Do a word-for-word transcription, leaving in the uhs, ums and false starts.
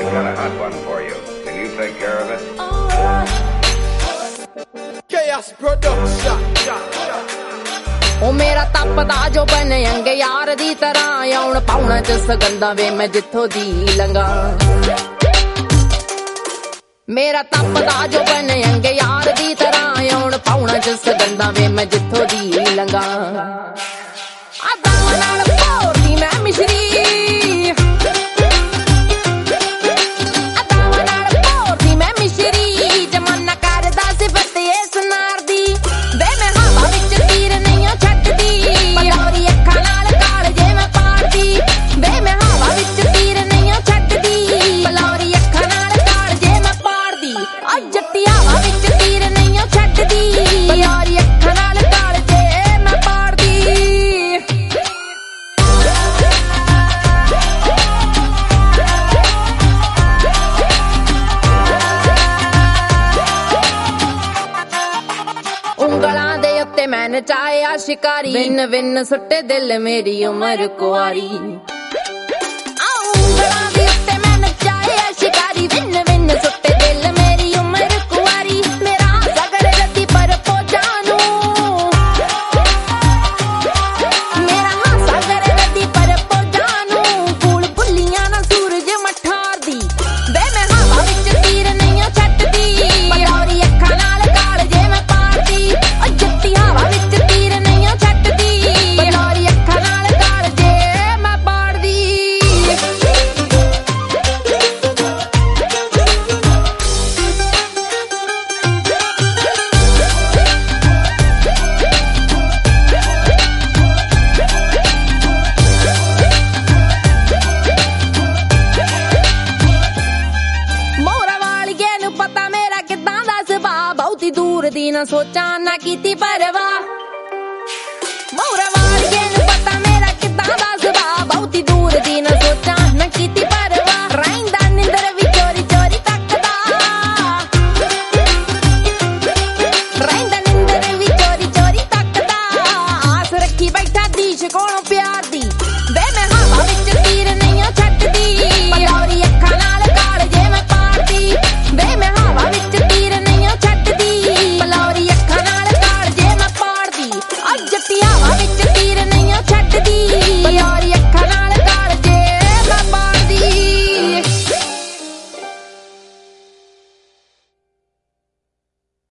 got a hot one for you. Can you take care of it? Chaos Production. ਉਹ ਮੇਰਾ ਤਪਦਾ ਜੋ ਬਨ ਅੰਗ ਯਾਰ ਦੀ ਤਰ੍ਹਾਂ ਆਉਣ ਪਾਉਣਾ ਚ ਸਗੰਦਾ ਵੇ ਮੈਂ ਜਿੱਥੋਂ ਦੀ ਲੰਗਾ ਮੇਰਾ ਤਪਦਾ ਜੋ ਬਨ ਅੰਗ ਯਾਰ ਦੀ ਤਰ੍ਹਾਂ ਆਉਣ ਪਾਉਣਾ ਚ ਸਗੰਦਾ ਵੇ ਮੈਂ ਜਿੱਥੋਂ ਦੀ ਲੰਗਾ ਆਦਾਂ ਨਾਲ ਭੋਰਦੀ ਮੈਂ ਮਿਸ਼ਰੀ ਉਂਗਲਾਂ ਦੇ ਉੱਤੇ ਮੈਂ ਨਚਾਇਆ ਸ਼ਿਕਾਰੀ ਵਿੰਨ ਵਿੰਨ ਸੁੱਟੇ ਦਿਲ ਮੇਰੀ ਉਮਰ ਕੁਆਰੀ ਆ ਉਂਗਲਾਂ ਦੇ ਉੱਤੇ ਮੈਂ ਨਚਾਇਆ ਸ਼ਿਕਾਰੀ ਵਿੰਨ ਵਿੰਨ ਸੁੱਟੇ ਦਿਲ ਮੇਰੀ ਉਮਰ ਕੁਆਰੀ ਮੇਰਾ ਸਗਰ ਰੱਦੀ ਪਰ ਪੋਜਾਂ ਨੂੰ ਮੇਰਾ ਸਗਰ ਰੱਦੀ ਪਰ ਪੋਜਾਂ ਨੂੰ ਫੂਲ ਬੁੱਲੀਆਂ ਨਾ ਸੂਰਜ ਮਠਾਰਦੀ ਵੇ ਮੈਂ ਹਵਾ ਵਿੱਚ ਤੀਰ ਨਹੀਂ ਛੱਡਦੀ ਪਲੌਰੀ ਅੱਖਾਂ ਨਾਲ ਕਾਲ ਜੇ ਮੈਂ ਪਾਰਦੀ ਜੱਤੀ ਹਵਾ ਵਿੱਚ ਤੀਰ ਨਹੀਂ ਛੱਡਦੀ ਪਲੌਰੀ ਅੱਖਾਂ ਨਾਲ ਕਾਲ ਜੇ ਮੈਂ ਪਾੜਦੀ ਮੋਹਰਾ ਵਾਲੀਏ ਨੂੰ ਪਤਾ ਮੇਰਾ ਕਿੱਦਾਂ ਦਾ ਸੁਭਾਅ ਬਹੁਤੀ ਦੂਰ ਦੀ ਨਾ ਸੋਚਾਂ ਨਾ ਕੀਤੀ ਪਰਵਾਹ ਮੋਹਰਾ ਵਾਲੀਏ ਨੂੰ ਪਤਾ ਮੇਰਾ ਕਿੱਦਾਂ ਦਾ ਸੁਭਾਅ ਬਹੁਤੀ ਦੂਰ ਦੀ ਨਾ ਸੋਚਾਂ ਨਾ ਕੀਤੀ ਪਰਵਾਹ ਰਹਿੰਦਾ ਨਿੰਦਰ ਵੀ ਚੋਰੀ ਚੋਰੀ ਤੱਕਦਾ ਰਹਿੰਦਾ ਨਿੰਦਰ ਵੀ ਚੋਰੀ ਚੋਰੀ ਤੱਕਦਾ ਆਸ ਰੱਖੀ ਬੈਠਾ ਦੀਸ਼ ਕੋਲ